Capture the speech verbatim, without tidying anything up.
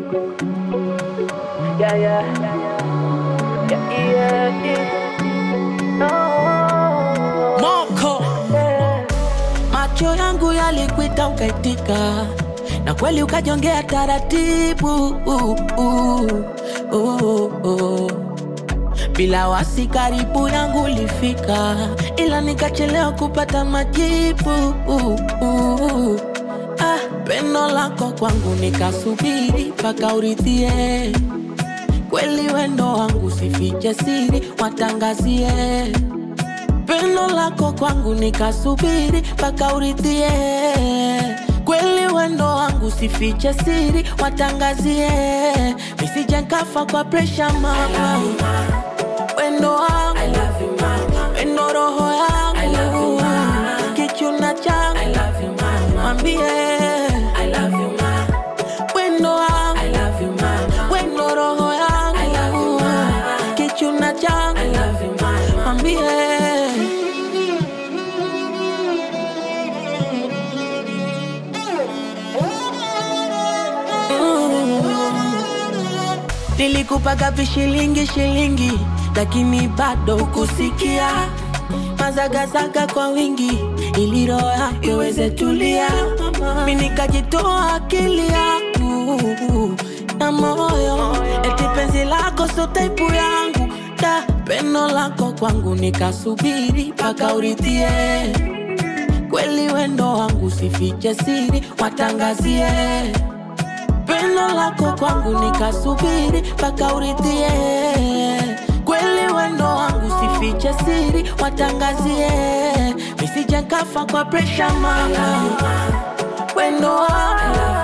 Yeah, yeah, yeah, yeah, yeah. Oh, Moko yeah. macho yangu yalikuita ukaitika, na kweli ukajongea taratibu uh, uh, uh, uh. Bila wasi karibu yangu lifika, ila nikachelewa kupata majibu uh, uh. Ah, pendo lako kwangu nikasubiri paka urithie, kweli wendo wangu sifiche siri watangazie. Pendo lako kwangu nikasubiri paka urithie, kweli wendo wangu sifiche siri watangazie. Nisije nkafa kwa pressure mama, wendo wangu I love you mama, wendo roho yangu I love you mama, kichuna changu I love you mama, mwambie I love you mama, wendo wangu I love you mama, wendo roho yangu I love you mama, kichuna changu I love you mama, mwambie. Nilikupaga vishilingi shilingi, lakini bado kusikia mazagazaga kwa wingi, ili roho yako iweze tulia. Mimi nikajitoa akili yangu na moyo, eti penzi lako so type yangu, da pendo lako kwangu nikasubiri paka urithie, kweli wendo wangu sifiche siri watangazie. Pendo lako kwangu nikasubiri paka urithie, kweli wendo wangu sifiche siri watangazie. Nisije nkafa kwa pressure mama, wendo wangu